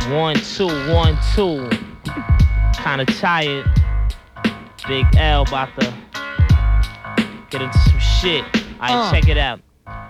1, 2, 1, 2. Kinda tired. Big L about to get into some shit. Alright, check it out.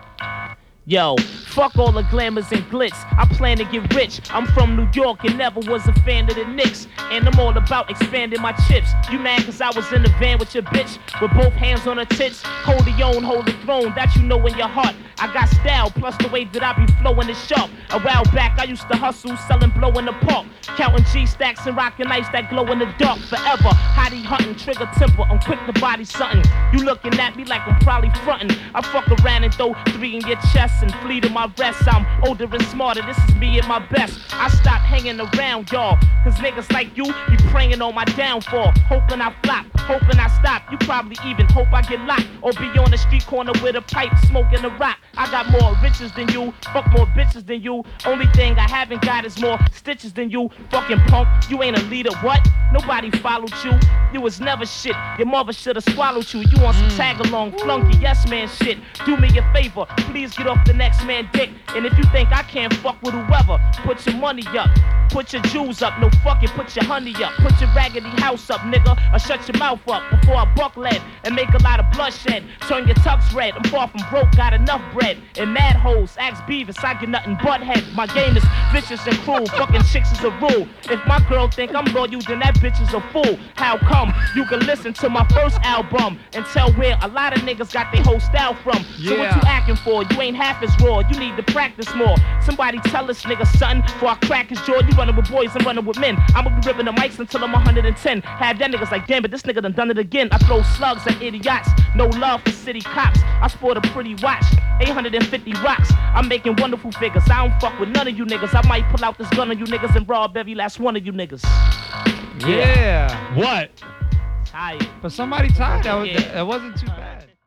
Yo, fuck all the glamours and glitz. I plan to get rich. I'm from New York and never was a fan of the Knicks. And I'm all about expanding my chips. You mad cause I was in the van with your bitch? With both hands on her tits. Hold the own, hold the throne. That you know in your heart. I got style, plus the way that I be flowing is sharp. A while back, I used to hustle, selling blow in the park. Counting G-stacks and rocking ice that glow in the dark forever. Hottie hunting, trigger temper, I'm quick to body something. You looking at me like I'm probably frontin'. I fuck around and throw 3 in your chest and flee to my rest. I'm older and smarter, this is me at my best. I stopped hanging around y'all, cause niggas like you be praying on my downfall. Hoping I flop, hoping I stop. You probably even hope I get locked, or be on the street corner with a pipe, smoking a rock. I got more riches than you, fuck more bitches than you. Only thing I haven't got is more stitches than you. Fucking punk, you ain't a leader, what? Nobody followed you, you was never shit. Your mother should've swallowed you. You on some tag-along, flunky, yes man shit. Do me a favor, please get off the next man dick. And if you think I can't fuck with whoever, put your money up, put your jewels up. No fucking put your honey up, put your raggedy house up, nigga. Or shut your mouth up before I buck lead and make a lot of bloodshed. Turn your tux red, I'm far from broke, got enough bread. And mad hoes, ask Beavis, I get nothing but head. My game is vicious and cruel, fucking chicks is a rule. If my girl think I'm loyal, then that bitch is a fool. How come? You can listen to my first album and tell where a lot of niggas got their whole style from. So what you acting for? You ain't half as raw, you need to practice more. Somebody tell this nigga something before I crack his jaw. You running with boys, I'm running with men. I'ma be ripping the mics until I'm 110. Have that niggas like, damn, but this nigga done it again. I throw slugs at idiots, no love for city cops. I sport a pretty watch, 850 rocks. I'm making wonderful figures. I don't fuck with none of you niggas. I might pull out this gun on you niggas and rob every last one of you niggas. Yeah. What? Tired. For somebody tired, that wasn't too bad.